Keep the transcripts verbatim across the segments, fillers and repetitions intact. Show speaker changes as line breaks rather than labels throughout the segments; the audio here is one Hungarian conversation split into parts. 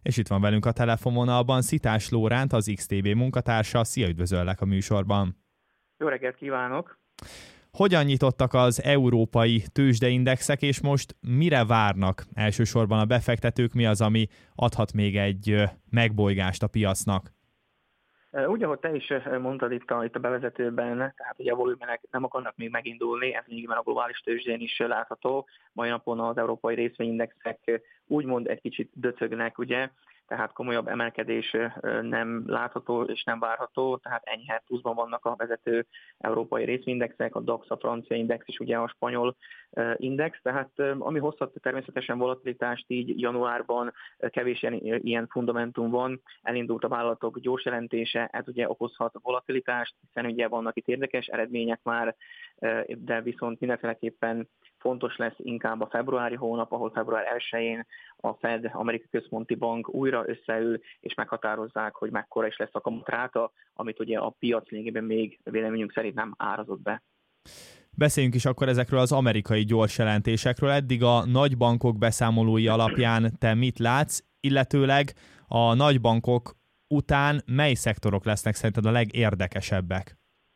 És itt van velünk a telefonvonalban Szitás Lóránt, az iksz té bé munkatársa. Szia, üdvözöllek a műsorban!
Jó reggelt kívánok!
Hogyan nyitottak az európai tőzsdeindexek, és most mire várnak elsősorban a befektetők? Mi az, ami adhat még egy megbolygást a piacnak?
Úgy, ahogy te is mondtad itt a, itt a bevezetőben, tehát ugye a volumenek nem akarnak még megindulni, ez lényegében a globális tőzsdén is látható. Mai napon az európai részvényindexek úgymond egy kicsit döcögnek, ugye, tehát komolyabb emelkedés nem látható és nem várható, tehát enyhe pluszban vannak a vezető európai részvényindexek, a DAX, a francia index is ugye a spanyol index, tehát ami hozhat természetesen volatilitást, így januárban kevés ilyen, ilyen fundamentum van, elindult a vállalatok gyors jelentése, ez ugye okozhat volatilitást, hiszen ugye vannak itt érdekes eredmények már, de viszont mindenféleképpen fontos lesz inkább a februári hónap, ahol február elsején a Fed, Amerikai Központi Bank újra összeül, és meghatározzák, hogy mekkora is lesz a kamatráta, amit ugye a piac lényegében még véleményünk szerint nem árazott be.
Beszéljünk is akkor ezekről az amerikai gyors jelentésekről. Eddig a nagybankok beszámolói alapján te mit látsz, illetőleg a nagybankok után mely szektorok lesznek szerinted a legérdekesebbek?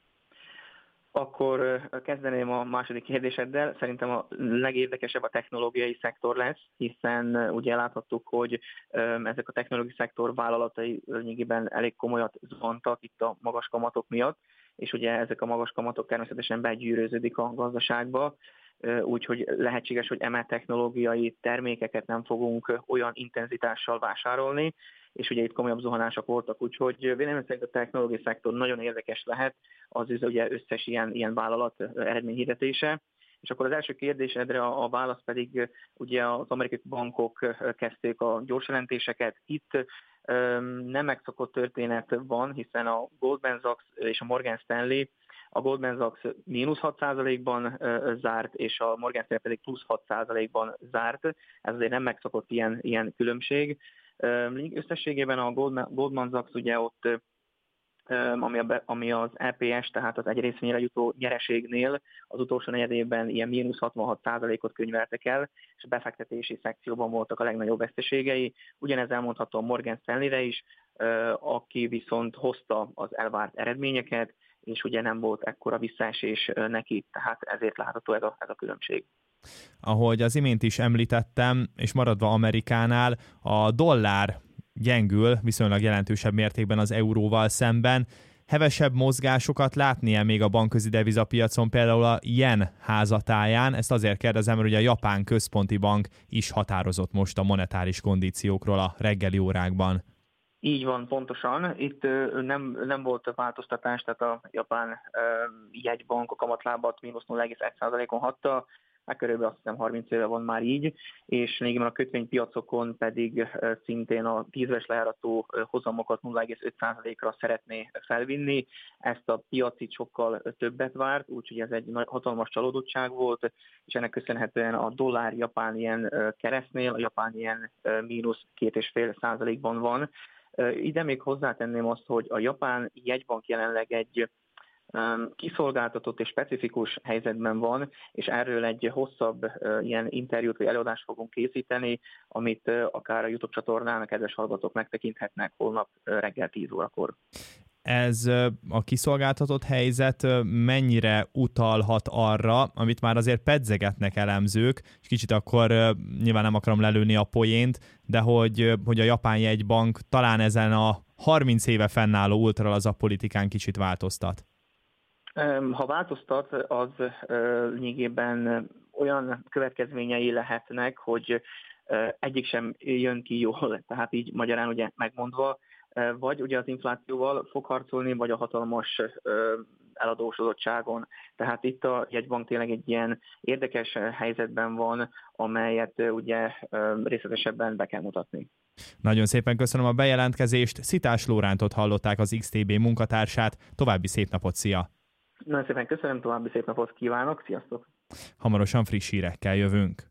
Akkor kezdeném a második kérdéseddel. Szerintem a legérdekesebb a technológiai szektor lesz, hiszen ugye láthattuk, hogy ezek a technológiai szektor vállalatai lényegében elég komolyat zuhantak itt a magas kamatok miatt, és ugye ezek a magas kamatok természetesen begyűröződik a gazdaságba, úgyhogy lehetséges, hogy eme technológiai termékeket nem fogunk olyan intenzitással vásárolni, és ugye itt komolyabb zuhanások voltak, úgyhogy véleményem szerint a technológiai szektor nagyon érdekes lehet, az ugye összes ilyen, ilyen vállalat eredményhirdetése. És akkor az első kérdésedre a, a válasz pedig ugye az amerikai bankok kezdték a gyors jelentéseket. Itt um, nem megszokott történet van, hiszen a Goldman Sachs és a Morgan Stanley, a Goldman Sachs mínusz hat százalékban zárt, és a Morgan Stanley pedig plusz hat százalékban zárt. Ez azért nem megszokott ilyen, ilyen különbség. Összességében a Goldman, Goldman Sachs ugye ott, ami, a, ami az é pé es, tehát az egy részvényre jutó nyereségnél az utolsó negyedévben ilyen mínusz hatvanhat százalékot könyveltek el, és a befektetési szekcióban voltak a legnagyobb veszteségei. Ugyanez elmondható a Morgan Stanleyre is, aki viszont hozta az elvárt eredményeket, és ugye nem volt ekkora visszaesés neki, tehát ezért látható ez a, ez a különbség.
Ahogy az imént is említettem, és maradva Amerikánál, a dollár gyengül viszonylag jelentősebb mértékben az euróval szemben. Hevesebb mozgásokat látni-e még a bankközi devizapiacon, például a yen házatáján? Ezt azért kérdezem, mert ugye a Japán Központi Bank is határozott most a monetáris kondíciókról a reggeli órákban.
Így van, pontosan. Itt nem, nem volt változtatás, tehát a japán jegybank a kamatlábat mínusz nulla egész egy százalékon hatta, meg körülbelül azt hiszem harminc éve van már így, és lényegében a kötvénypiacokon pedig szintén a tíz éves lejárató hozamokat nulla egész öt százalékra szeretné felvinni. Ezt a piaci sokkal többet várt, úgyhogy ez egy hatalmas csalódottság volt, és ennek köszönhetően a dollár japán ilyen keresztnél, a japán ilyen mínusz két és fél százalékban van. Ide még hozzátenném azt, hogy a japán jegybank jelenleg egy kiszolgáltatott és specifikus helyzetben van, és erről egy hosszabb uh, ilyen interjút vagy előadást fogunk készíteni, amit uh, akár a YouTube csatornán a kedves hallgatók megtekinthetnek holnap uh, reggel tíz órakor.
Ez a kiszolgáltatott helyzet mennyire utalhat arra, amit már azért pedzegetnek elemzők, és kicsit akkor nyilván nem akarom lelőni a poént, de hogy, hogy a japán jegybank talán ezen a harminc éve fennálló ultralaza politikán kicsit változtat?
Ha változtat, az lényegében olyan következményei lehetnek, hogy egyik sem jön ki jól, tehát így magyarán ugye megmondva, vagy ugye az inflációval fog harcolni, vagy a hatalmas eladósodottságon. Tehát itt a jegybank tényleg egy ilyen érdekes helyzetben van, amelyet ugye részletesebben be kell mutatni.
Nagyon szépen köszönöm a bejelentkezést. Szitás Lórántot hallották, az iksz té bé munkatársát. További szép napot, szia!
Nagyon szépen köszönöm, további szép napot kívánok, sziasztok!
Hamarosan friss hírekkel jövünk.